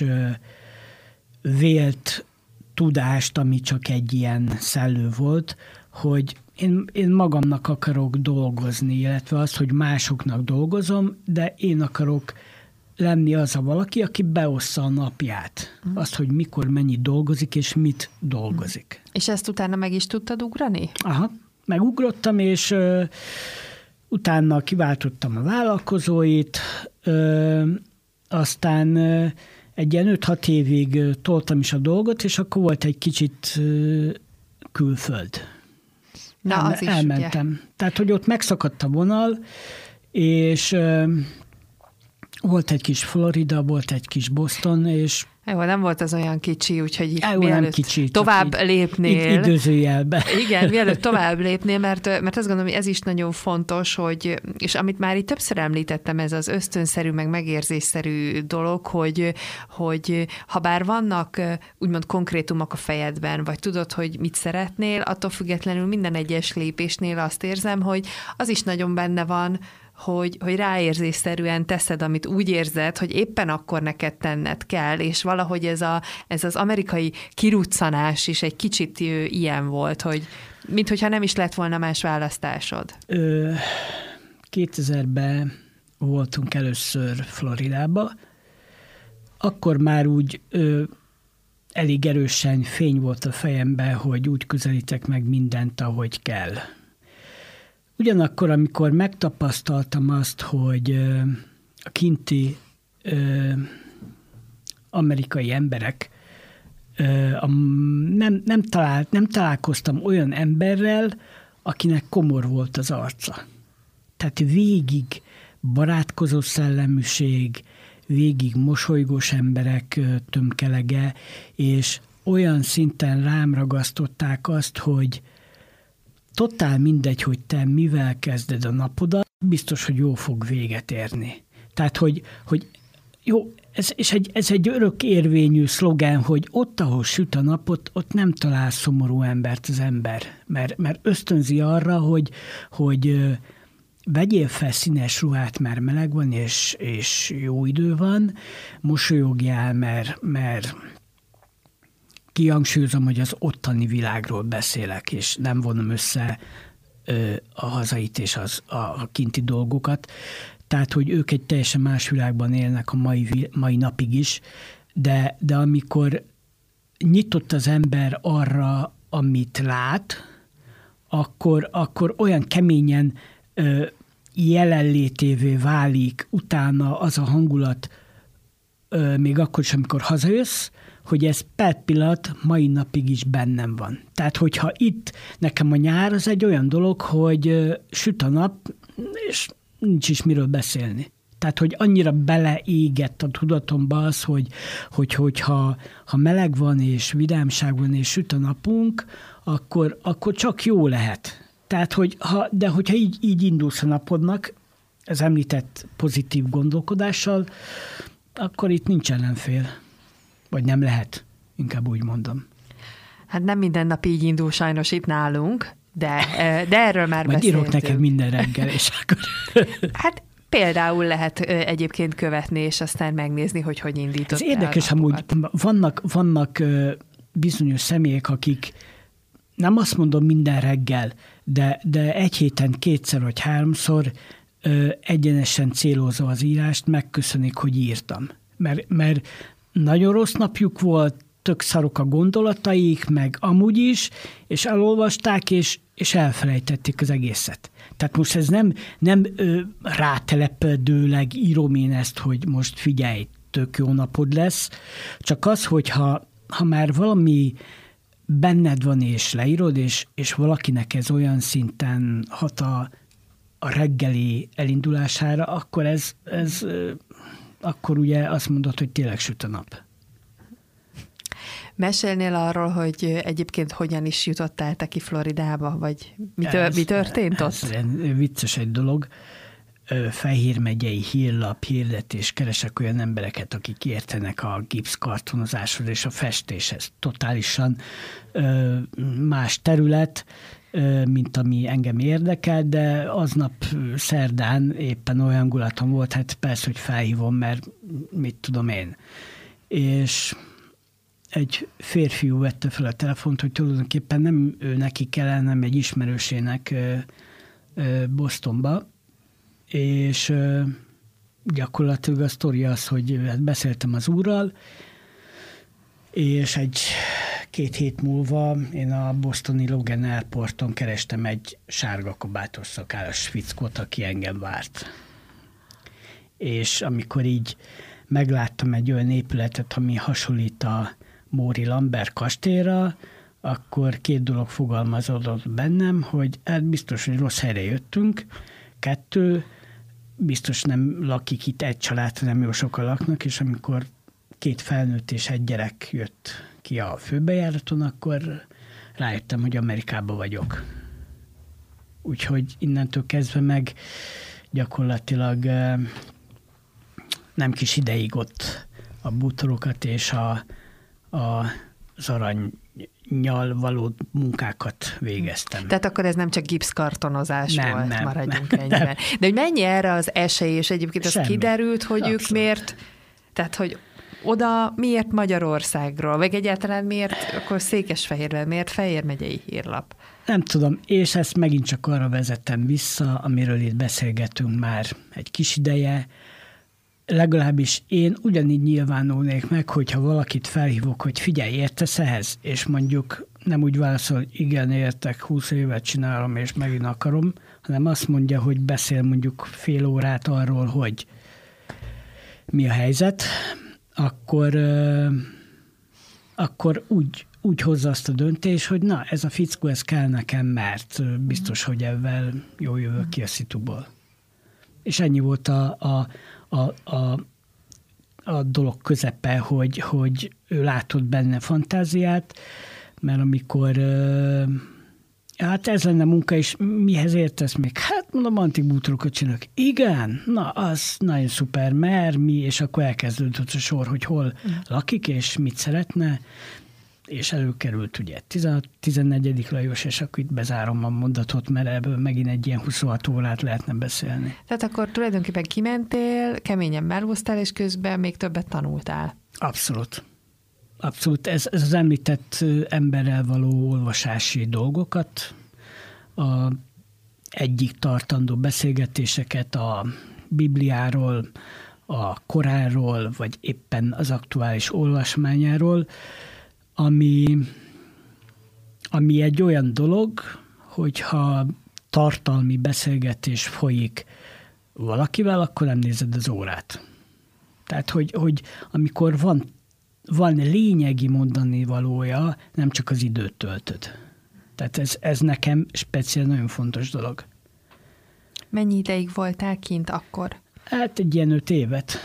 vélt tudást, ami csak egy ilyen szellő volt, hogy én magamnak akarok dolgozni, illetve az, hogy másoknak dolgozom, de én akarok lenni az a valaki, aki beossza a napját. Azt, hogy mikor mennyit dolgozik, és mit dolgozik. És ezt utána meg is tudtad ugrani? Aha, megugrottam, és utána kiváltottam a vállalkozóit, aztán egy ilyen 5-6 évig toltam is a dolgot, és akkor volt egy kicsit külföld. Na, az is, elmentem. Ugye? Tehát, hogy ott megszakadt a vonal, és volt egy kis Florida, volt egy kis Boston, és jó, nem volt az olyan kicsi, úgyhogy mielőtt kicsi, tovább lépnél. Időzőjelben. Igen, mielőtt tovább lépnél, mert azt gondolom, hogy ez is nagyon fontos, hogy, és amit már itt többször említettem, ez az ösztönszerű, meg megérzésszerű dolog, hogy ha bár vannak úgymond konkrétumok a fejedben, vagy tudod, hogy mit szeretnél, attól függetlenül minden egyes lépésnél azt érzem, hogy az is nagyon benne van, hogy ráérzésszerűen teszed, amit úgy érzed, hogy éppen akkor neked tenned kell, és valahogy ez az amerikai kiruccanás is egy kicsit ilyen volt, hogy minthogyha nem is lett volna más választásod. 2000-ben voltunk először Floridába, akkor már úgy elég erősen fény volt a fejemben, hogy úgy közelítek meg mindent, ahogy kell. Ugyanakkor, amikor megtapasztaltam azt, hogy a kinti amerikai emberek, nem találkoztam olyan emberrel, akinek komor volt az arca. Tehát végig barátkozó szelleműség, végig mosolygós emberek tömkelege, és olyan szinten rám ragasztották azt, hogy totál mindegy, hogy te mivel kezded a napodat, biztos, hogy jó fog véget érni. Tehát, hogy jó, ez egy örök érvényű szlogán, hogy ott, ahol süt a napot, ott nem talál szomorú embert az ember. Mert ösztönzi arra, hogy vegyél fel színes ruhát, mert meleg van, és jó idő van, mosolyogjál, mert kihangsúlyozom, hogy az ottani világról beszélek, és nem vonom össze a hazait és a kinti dolgokat. Tehát, hogy ők egy teljesen más világban élnek a mai napig is, de amikor nyitott az ember arra, amit lát, akkor olyan keményen jelenlétévé válik utána az a hangulat, még akkor is, amikor hazajössz, hogy ez per pillanat mai napig is bennem van. Tehát, hogyha itt nekem a nyár az egy olyan dolog, hogy süt a nap, és nincs is miről beszélni. Tehát, hogy annyira beleégett a tudatomba az, hogyha meleg van, és vidámság van, és süt a napunk, akkor csak jó lehet. Tehát, hogyha így indulsz a napodnak, az említett pozitív gondolkodással, akkor itt nincs ellenfél. Vagy nem lehet, inkább úgy mondom. Hát nem minden nap így indul sajnos itt nálunk, de erről már majd beszéltünk. Írok neked minden reggel, és akkor... Hát például lehet egyébként követni, és aztán megnézni, hogy indított. Ez érdekes, amúgy vannak bizonyos személyek, akik nem azt mondom minden reggel, de egy héten 2 vagy 3-szor egyenesen célozva az írást, megköszönik, hogy írtam. Mert nagyon rossz napjuk volt, tök szarok a gondolataik, meg amúgy is, és elolvasták, és elfelejtették az egészet. Tehát most ez nem rátelepedőleg írom én ezt, hogy most figyelj, tök jó napod lesz, csak az, hogyha már valami benned van, és leírod, és valakinek ez olyan szinten hat a reggeli elindulására, akkor akkor ugye azt mondod, hogy tényleg süt a nap. Mesélnél arról, hogy egyébként hogyan is jutottál te ki Floridába, vagy mi történt ott? Ez vicces egy dolog. Fehér megyei hírlap, hirdetés, keresek olyan embereket, akik értenek a gipszkartonozáshoz és a festéshez. Totálisan más terület, mint ami engem érdekel, de aznap szerdán éppen olyan hangulatom volt, hát persze, hogy felhívom, mert mit tudom én. És egy férfiú vette fel a telefont, hogy tulajdonképpen nem ő neki kellene, hanem egy ismerősének Bostonba, és gyakorlatilag a sztori az, hogy beszéltem az úrral, és 2 hét múlva én a bostoni Logan Airporton kerestem egy sárga kabátos szakállas fickót, aki engem várt. És amikor így megláttam egy olyan épületet, ami hasonlít a Móri Lambert kastélyra, akkor 2 dolog fogalmazódott bennem, hogy hát biztos, hogy rossz helyre jöttünk, 2, biztos nem lakik itt egy család, nem jó sokan laknak, és amikor 2 felnőtt és 1 gyerek jött ki a főbejáraton, akkor rájöttem, hogy Amerikában vagyok. Úgyhogy innentől kezdve meg gyakorlatilag nem kis ideig ott a bútorokat és az aranynyal való munkákat végeztem. Tehát akkor ez nem csak gipszkartonozás volt, maradjunk ennyiben. De hogy mennyi erre az esély, és egyébként az kiderült, hogy abszolút. Ők miért, tehát hogy oda miért Magyarországról, vagy egyáltalán miért akkor Székesfehérben, miért Fejér megyei hírlap? Nem tudom, és ezt megint csak arra vezettem vissza, amiről itt beszélgetünk már egy kis ideje. Legalábbis én ugyanígy nyilvánulnék meg, hogyha valakit felhívok, hogy figyelj, értesz ehhez? És mondjuk nem úgy válaszol, hogy igen, értek, 20 évet csinálom, és megint akarom, hanem azt mondja, hogy beszél mondjuk fél órát arról, hogy mi a helyzet, akkor úgy hozza azt a döntés, hogy na, ez a fickó, ez kell nekem, mert biztos, hogy ebben jól jövök ki a szituból. És ennyi volt a dolog közepe, hogy ő látott benne fantáziát, mert amikor hát ez lenne munka, és mihez értesz még? Hát mondom, antik bútorokat csinálok. Igen? Na, az nagyon szuper, mert mi, és akkor elkezdődött a sor, hogy hol lakik, és mit szeretne, és előkerült ugye 14. Lajos, és akkor itt bezárom a mondatot, mert ebből megint egy ilyen 26 órát lehetne beszélni. Tehát akkor tulajdonképpen kimentél, keményen melóztál, és közben még többet tanultál. Abszolút. Abszolút. Ez az említett emberrel való olvasási dolgokat, egyik tartandó beszélgetéseket a Bibliáról, a Koránról, vagy éppen az aktuális olvasmányáról, ami egy olyan dolog, hogyha tartalmi beszélgetés folyik valakivel, akkor nem nézed az órát. Tehát, hogy amikor van lényegi mondani valója, nem csak az időt töltöd. Tehát ez nekem speciál nagyon fontos dolog. Mennyi ideig voltál kint akkor? Hát egy ilyen 5 évet.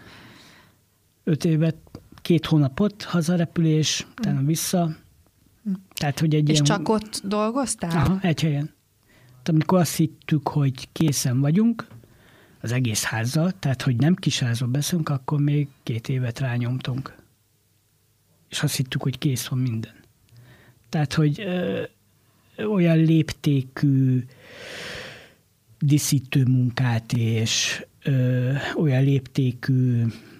5 évet, 2 hónapot hazarepülés, utána vissza. Tehát, hogy egy és ilyen... csak ott dolgoztál? Aha, egy helyen. Tehát, amikor azt hittük, hogy készen vagyunk, az egész házzal, tehát, hogy nem kisházról beszélünk, akkor még 2 évet rányomtunk. És azt hittük, hogy kész van minden. Tehát, hogy olyan léptékű díszítő munkát és olyan léptékű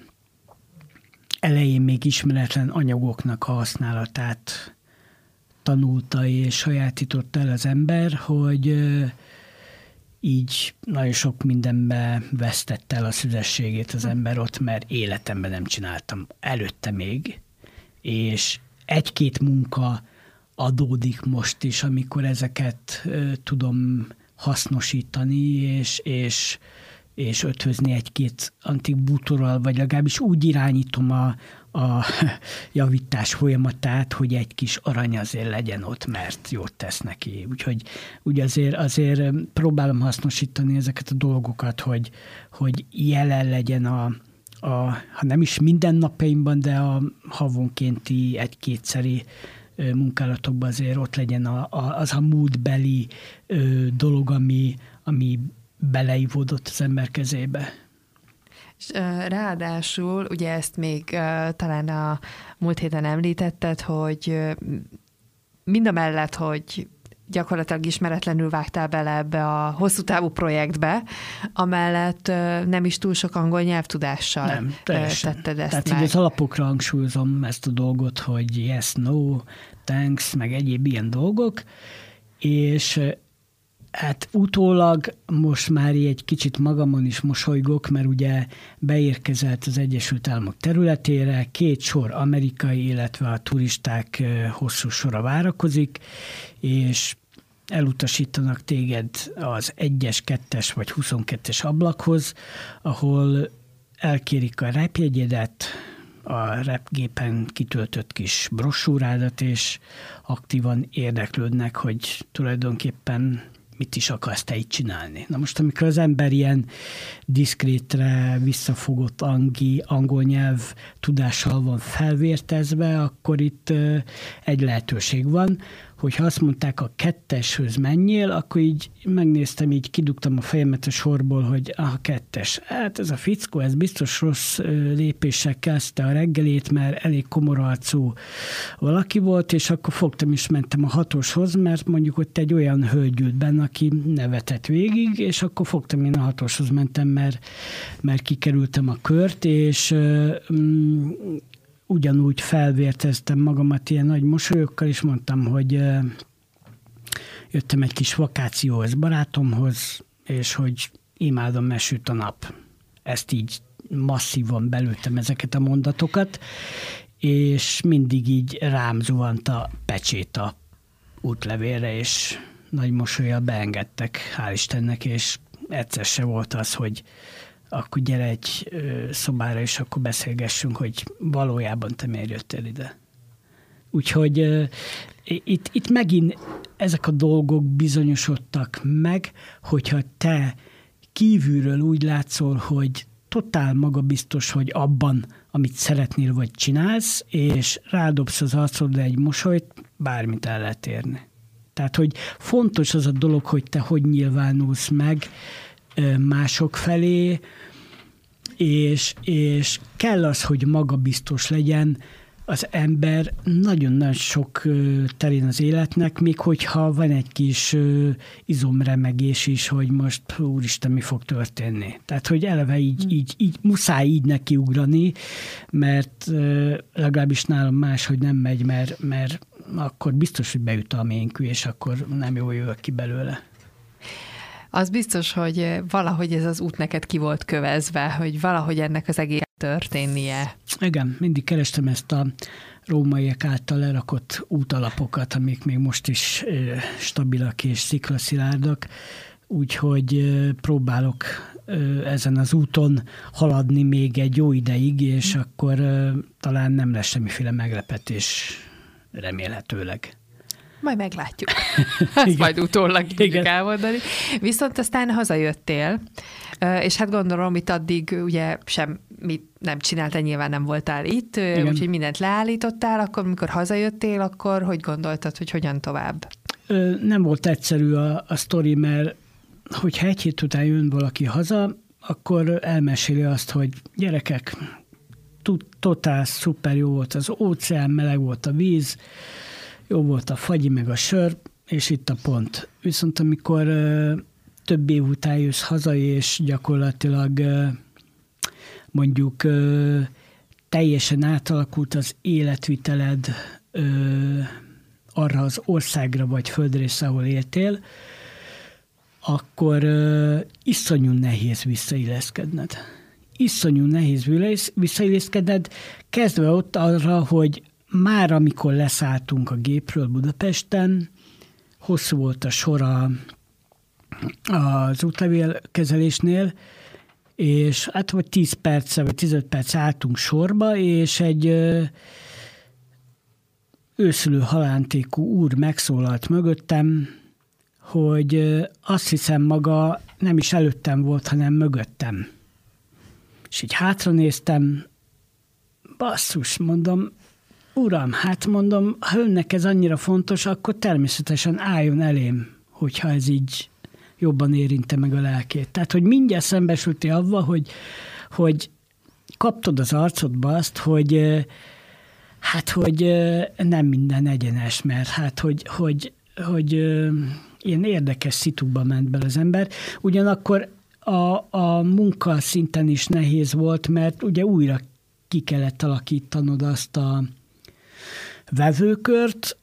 elején még ismeretlen anyagoknak a használatát tanulta és sajátította el az ember, hogy így nagyon sok mindenbe vesztette el a szüzességét az ember ott, mert életemben nem csináltam előtte még, és 1-2 munka adódik most is, amikor ezeket tudom hasznosítani, és ötvözni 1-2 antik bútorral, vagy legalábbis úgy irányítom a javítás folyamatát, hogy egy kis arany azért legyen ott, mert jót tesz neki. Úgyhogy úgy azért próbálom hasznosítani ezeket a dolgokat, hogy jelen legyen ha nem is minden de a havonkénti 1-2-szeri munkálatokban azért ott legyen az a múltbeli dolog, ami beleivódott az ember kezébe. És ráadásul, ugye ezt még talán a múlt héten említetted, hogy mindamellett, hogy gyakorlatilag ismeretlenül vágtál bele ebbe a hosszú távú projektbe, amellett nem is túl sok angol nyelvtudással tetted ezt. Tehát az alapokra hangsúlyozom ezt a dolgot, hogy yes, no, thanks, meg egyéb ilyen dolgok, és hát utólag most már egy kicsit magamon is mosolygok, mert ugye beérkezett az Egyesült Államok területére, 2 sor amerikai, illetve a turisták hosszú sora várakozik, és elutasítanak téged az 1-es, 2-es vagy 22-es ablakhoz, ahol elkérik a repjegyedet, a repgépen kitöltött kis brossúrádat, és aktívan érdeklődnek, hogy tulajdonképpen mit is akarsz te így csinálni. Na most, amikor az ember ilyen diszkrétre visszafogott angol nyelv tudással van felvértezve, akkor itt egy lehetőség van, hogyha azt mondták, a 2-eshöz menjél, akkor így megnéztem, így kidugtam a fejemet a sorból, hogy a 2-es. Hát ez a fickó, ez biztos rossz lépéssel kezdte a reggelét, mert elég komorarcú valaki volt, és akkor fogtam és mentem a 6-oshoz, mert mondjuk ott egy olyan hölgy ült benne, aki nevetett végig, és akkor fogtam én a 6-oshoz mentem, mert kikerültem a kört, és ugyanúgy felvérteztem magamat ilyen nagy mosolyokkal, és mondtam, hogy jöttem egy kis vakációhoz barátomhoz, és hogy imádom, mert süt a nap. Ezt így masszívan belőttem ezeket a mondatokat, és mindig így rám zuhant a pecsét a útlevélre, és nagy mosollyal beengedtek, hál' Istennek, és egyszer se volt az, hogy akkor gyere egy szobára, és akkor beszélgessünk, hogy valójában te miért jöttél ide. Úgyhogy itt megint ezek a dolgok bizonyosodtak meg, hogyha te kívülről úgy látszol, hogy totál magabiztos vagy abban, amit szeretnél vagy csinálsz, és rádobsz az arcodra egy mosolyt, bármit el lehet érni. Tehát, hogy fontos az a dolog, hogy te hogy nyilvánulsz meg mások felé, és kell az, hogy magabiztos legyen az ember nagyon-nagyon sok terén az életnek, még hogyha van egy kis izomremegés is, hogy most úristen, mi fog történni. Tehát, hogy eleve így muszáj így nekiugrani, mert legalábbis nálam máshogy nem megy, mert akkor biztos, hogy beüt a ménkű, és akkor nem jól jövök ki belőle. Az biztos, hogy valahogy ez az út neked ki volt kövezve, hogy valahogy ennek az egész történnie. Igen, mindig kerestem ezt a rómaiak által lerakott útalapokat, amik még most is stabilak és sziklaszilárdak, úgyhogy próbálok ezen az úton haladni még egy jó ideig, és akkor talán nem lesz semmiféle meglepetés remélhetőleg. Majd meglátjuk. Ezt majd utólag tudjuk elmondani. Viszont aztán hazajöttél, és hát gondolom, itt addig ugye semmit nem csináltál, nyilván nem voltál itt, úgyhogy mindent leállítottál, akkor amikor hazajöttél, akkor hogy gondoltad, hogy hogyan tovább? Nem volt egyszerű a sztori, mert hogyha egy hét után jön valaki haza, akkor elmeséli azt, hogy gyerekek, totál szuper jó volt az óceán, meleg volt a víz, jó volt a fagyi meg a sör, és itt a pont. Viszont amikor több év után jössz haza, és gyakorlatilag mondjuk teljesen átalakult az életviteled arra az országra vagy földrészre, ahol éltél, akkor iszonyú nehéz visszailleszkedned. Iszonyú nehéz visszailleszkedned, kezdve ott arra, hogy már amikor leszálltunk a gépről Budapesten, hosszú volt a sor az útlevélkezelésnél, és hát vagy 10 perccel, vagy 15 perc álltunk sorba, és egy őszülő halántékú úr megszólalt mögöttem, hogy azt hiszem maga nem is előttem volt, hanem mögöttem. És így hátra néztem, basszus, mondom, uram, hát mondom, ha önnek ez annyira fontos, akkor természetesen álljon elém, hogyha ez így jobban érinte meg a lelkét. Tehát, hogy mindjárt szembesültél avval, hogy kaptod az arcodba azt, hogy hát, hogy nem minden egyenes, mert hát, hogy ilyen érdekes szitukba ment bele az ember. Ugyanakkor a munka szinten is nehéz volt, mert ugye újra ki kellett alakítanod azt a vevőkört,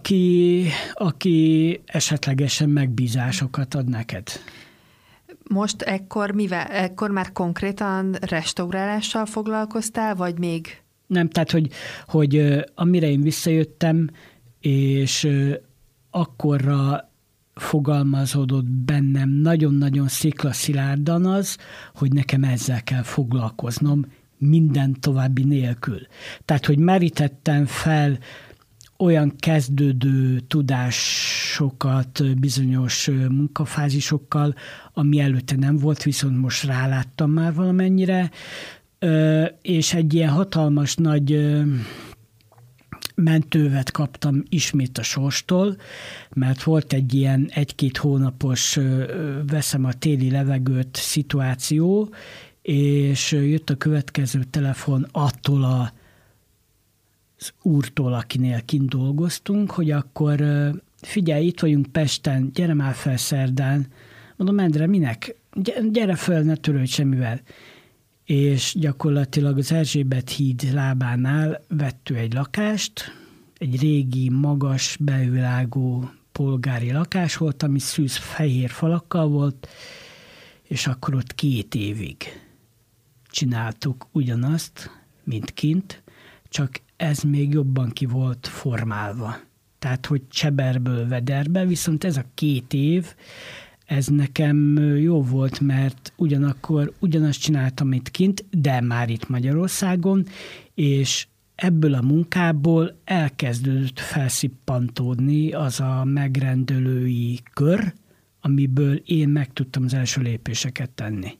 aki esetlegesen megbízásokat ad neked. Most ekkor már konkrétan restaurálással foglalkoztál, vagy még? Nem, tehát, hogy amire én visszajöttem, és akkorra fogalmazódott bennem nagyon-nagyon sziklaszilárdan az, hogy nekem ezzel kell foglalkoznom minden további nélkül. Tehát, hogy merítettem fel olyan kezdődő tudásokat bizonyos munkafázisokkal, ami előtte nem volt, viszont most ráláttam már valamennyire, és egy ilyen hatalmas nagy mentővet kaptam ismét a sorstól, mert volt egy ilyen 1-2 hónapos veszem a téli levegőt szituáció, és jött a következő telefon attól az úrtól, akinél kint dolgoztunk, hogy akkor figyelj, itt vagyunk Pesten, gyere már fel szerdán. Mondom, Endre, minek? Gyere fel, ne törődj semmivel. És gyakorlatilag az Erzsébet híd lábánál vett ő egy lakást, egy régi, magas, beülágú polgári lakás volt, ami szűz fehér falakkal volt, és akkor ott 2 évig csináltuk ugyanazt, mint kint, csak ez még jobban ki volt formálva. Tehát, hogy cseberből vederbe, viszont ez a 2 év, ez nekem jó volt, mert ugyanakkor ugyanazt csináltam, mint kint, de már itt Magyarországon, és ebből a munkából elkezdődött felszippantódni az a megrendelői kör, amiből én meg tudtam az első lépéseket tenni.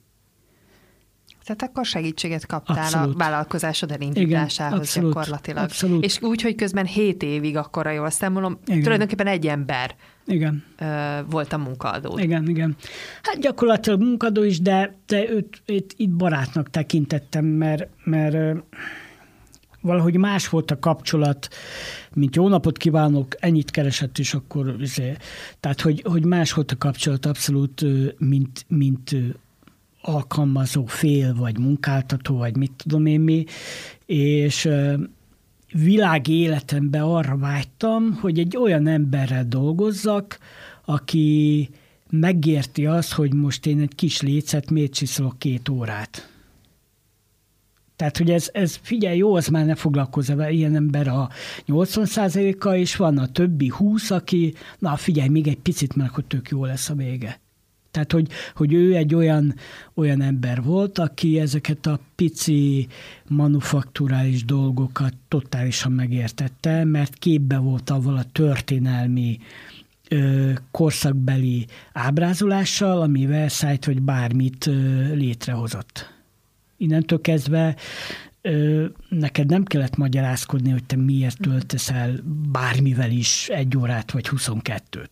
Tehát akkor segítséget kaptál abszolút. A vállalkozásod elindításához gyakorlatilag. Abszolút. És úgy, hogy közben 7 évig, akkor jól számolom, tulajdonképpen egy ember volt a munkaadó. Igen. Hát gyakorlatilag munkadó is, de őt itt barátnak tekintettem, mert valahogy más volt a kapcsolat, mint jó napot kívánok, ennyit keresett, és akkor tehát, hogy más volt a kapcsolat abszolút, mint alkalmazó fél, vagy munkáltató, vagy mit tudom én mi, és világi életemben arra vágytam, hogy egy olyan emberrel dolgozzak, aki megérti azt, hogy most én egy kis lécet miért csiszolok 2 órát. Tehát, hogy ez figyelj, jó, az már ne foglalkozza vele, ilyen ember a 80%-a, és van a többi 20, aki, na figyelj, még egy picit, mert akkor tök jó lesz a vége. Tehát, hogy ő egy olyan ember volt, aki ezeket a pici manufakturális dolgokat totálisan megértette, mert képbe volt avval a történelmi korszakbeli ábrázolással, ami Versailles vagy bármit létrehozott. Innentől kezdve neked nem kellett magyarázkodni, hogy te miért töltesz el bármivel is 1 órát vagy 22-t.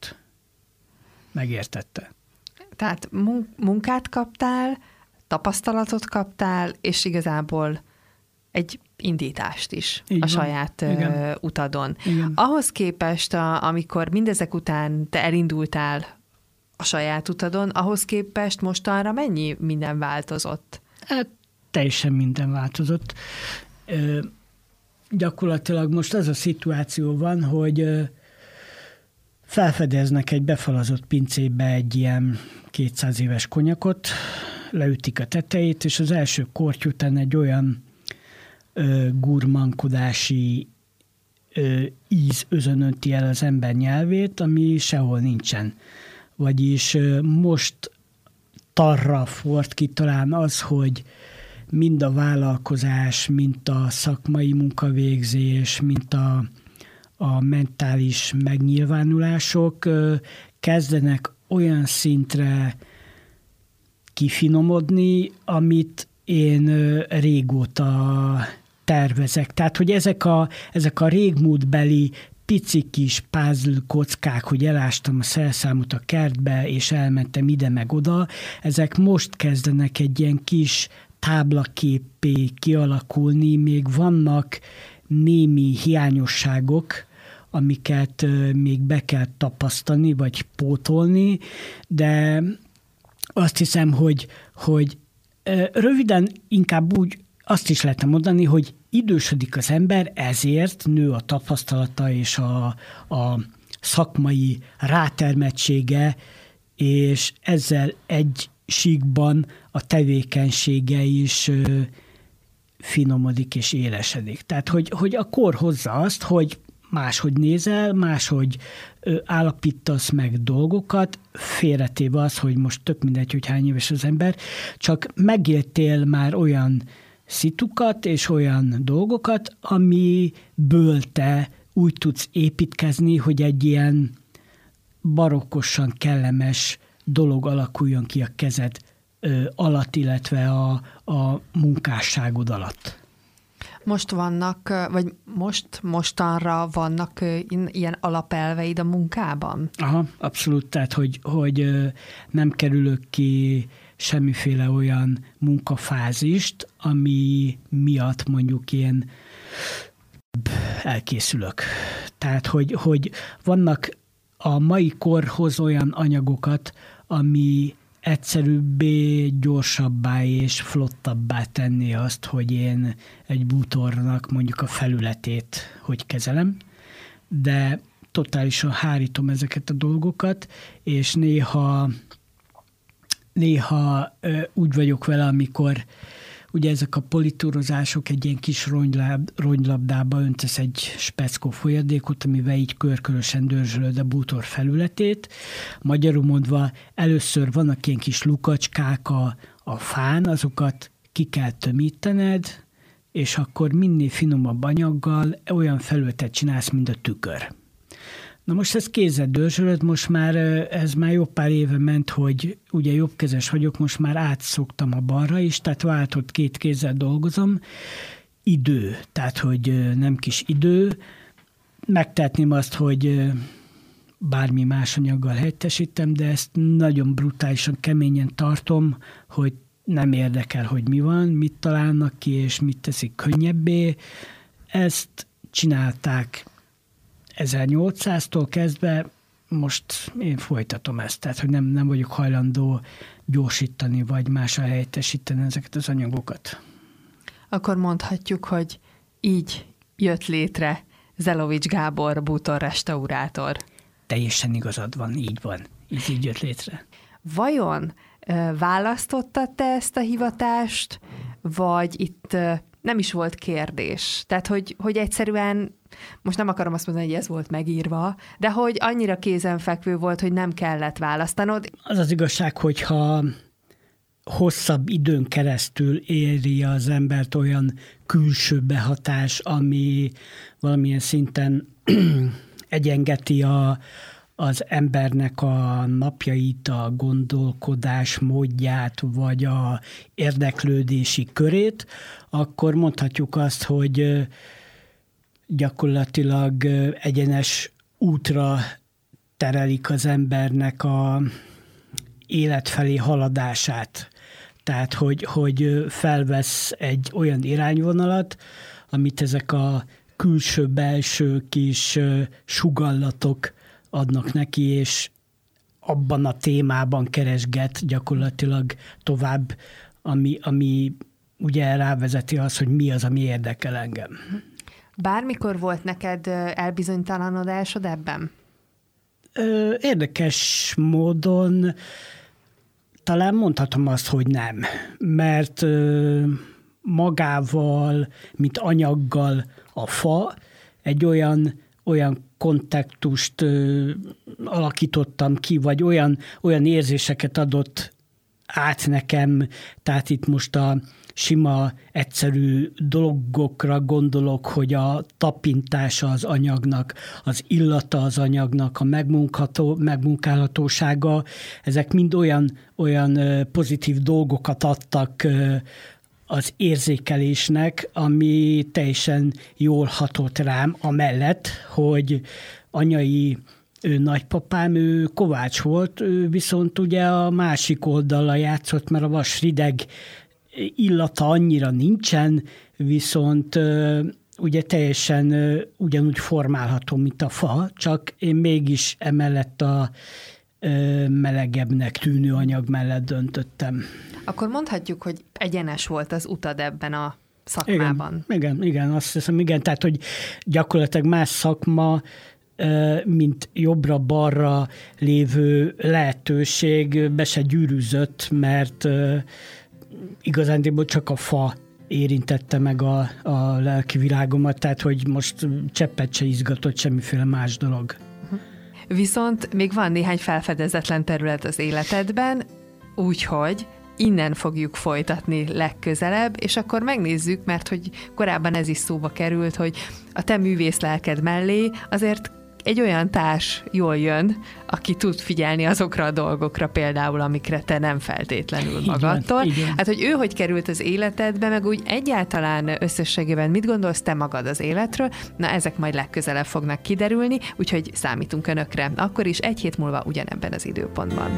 Megértette. Tehát munkát kaptál, tapasztalatot kaptál, és igazából egy indítást is így a saját utadon. Igen. Ahhoz képest, amikor mindezek után te elindultál a saját utadon, ahhoz képest mostanra mennyi minden változott? Hát teljesen minden változott. Gyakorlatilag most az a szituáció van, hogy felfedeznek egy befalazott pincébe egy ilyen 200 éves konyakot, leütik a tetejét, és az első korty után egy olyan gurmankodási íz özönönti el az ember nyelvét, ami sehol nincsen. Vagyis most tarra ford ki talán az, hogy mind a vállalkozás, mint a szakmai munkavégzés, mint a mentális megnyilvánulások kezdenek olyan szintre kifinomodni, amit én régóta tervezek. Tehát, hogy ezek a régmúltbeli pici kis puzzle kockák, hogy elástam a szerszámot a kertbe, és elmentem ide meg oda, ezek most kezdenek egy ilyen kis táblaképé kialakulni, még vannak némi hiányosságok, amiket még be kell tapasztani, vagy pótolni, de azt hiszem, hogy röviden inkább úgy azt is lehetne mondani, hogy idősödik az ember, ezért nő a tapasztalata és a szakmai rátermettsége, és ezzel egy síkban a tevékenysége is finomodik és élesedik. Tehát, hogy a kor hozza azt, hogy máshogy nézel, máshogy állapítasz meg dolgokat, félretéve az, hogy most tök mindegy, hogy hány éves az ember, csak megéltél már olyan szitukat és olyan dolgokat, amiből te úgy tudsz építkezni, hogy egy ilyen barokkosan kellemes dolog alakuljon ki a kezed alatt, illetve a munkásságod alatt. Most vannak, vagy mostanra vannak ilyen alapelveid a munkában? Aha, abszolút. Tehát, hogy nem kerülök ki semmiféle olyan munkafázist, ami miatt mondjuk én elkészülök. Tehát, hogy vannak a mai korhoz olyan anyagokat, ami egyszerűbbé, gyorsabbá és flottabbá tenni azt, hogy én egy bútornak mondjuk a felületét hogy kezelem, de totálisan hárítom ezeket a dolgokat, és néha úgy vagyok vele, amikor ugye ezek a politúrozások egy ilyen kis ronylabdába öntesz egy speckó folyadékot, amivel így körkörösen dörzsölöd a bútor felületét. Magyarul mondva, először vannak ilyen kis lukacskák a fán, azokat ki kell tömítened, és akkor minél finomabb anyaggal olyan felületet csinálsz, mint a tükör. Na most ez kézzel dörzsölött, most már ez már jobb pár éve ment, hogy ugye jobbkezes vagyok, most már átszoktam a balra is, tehát váltott 2 kézzel dolgozom. Idő, tehát hogy nem kis idő. Megtehetném azt, hogy bármi más anyaggal helyettesítem, de ezt nagyon brutálisan, keményen tartom, hogy nem érdekel, hogy mi van, mit találnak ki, és mit teszik könnyebbé. Ezt csinálták 1800-tól kezdve, most én folytatom ezt, tehát hogy nem vagyok hajlandó gyorsítani, vagy másra helyettesíteni ezeket az anyagokat. Akkor mondhatjuk, hogy így jött létre Zelovics Gábor bútorrestaurátor. Teljesen igazad van, így van. Így jött létre. Vajon választottad te ezt a hivatást, vagy itt nem is volt kérdés? Tehát, hogy egyszerűen, most nem akarom azt mondani, hogy ez volt megírva, de hogy annyira kézenfekvő volt, hogy nem kellett választanod. Az az igazság, hogyha hosszabb időn keresztül éri az embert olyan külső behatás, ami valamilyen szinten egyengeti az embernek a napjait, a gondolkodás módját, vagy a érdeklődési körét, akkor mondhatjuk azt, hogy gyakorlatilag egyenes útra terelik az embernek a élet felé haladását. Tehát, hogy felvesz egy olyan irányvonalat, amit ezek a külső-belső kis sugallatok adnak neki, és abban a témában keresget gyakorlatilag tovább, ami ugye rávezeti az, hogy mi az, ami érdekel engem. Bármikor volt neked elbizonytalanodásod ebben? Érdekes módon talán mondhatom azt, hogy nem, mert magával, mint anyaggal a fa egy olyan kontextust alakítottam ki, vagy olyan érzéseket adott át nekem, tehát itt most a sima, egyszerű dolgokra gondolok, hogy a tapintása az anyagnak, az illata az anyagnak, a megmunkálhatósága, ezek mind olyan pozitív dolgokat adtak az érzékelésnek, ami teljesen jól hatott rám, amellett, hogy anyai nagypapám, ő kovács volt, ő viszont ugye a másik oldallal játszott, mert a vas rideg illata annyira nincsen, viszont ugye teljesen ugyanúgy formálható, mint a fa, csak én mégis emellett a melegebbnek tűnő anyag mellett döntöttem. Akkor mondhatjuk, hogy egyenes volt az utad ebben a szakmában. Igen, azt hiszem, igen. Tehát, hogy gyakorlatilag más szakma, mint jobbra-balra lévő lehetőség be se gyűrűzött, mert igazándiból csak a fa érintette meg a lelki világomat, tehát, hogy most cseppet se izgatott semmiféle más dolog. Viszont még van néhány felfedezetlen terület az életedben, úgyhogy innen fogjuk folytatni legközelebb, és akkor megnézzük, mert hogy korábban ez is szóba került, hogy a te művész lelked mellé azért egy olyan társ jól jön, aki tud figyelni azokra a dolgokra például, amikre te nem feltétlenül magadtól. Igen. Hát, hogy ő hogy került az életedbe, meg úgy egyáltalán összességében mit gondolsz te magad az életről, na ezek majd legközelebb fognak kiderülni, úgyhogy számítunk önökre. Akkor is 1 hét múlva ugyanebben az időpontban.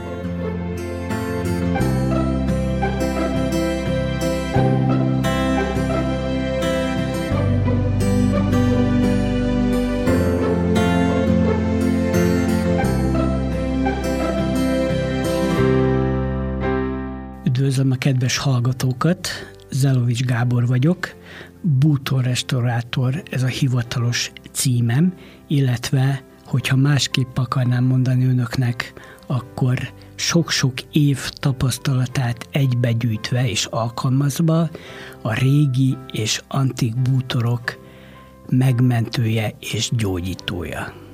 Üdvözlöm a kedves hallgatókat, Zelovics Gábor vagyok, bútorrestaurátor, ez a hivatalos címem, illetve, hogyha másképp akarnám mondani önöknek, akkor sok-sok év tapasztalatát egybegyűjtve és alkalmazva a régi és antik bútorok megmentője és gyógyítója.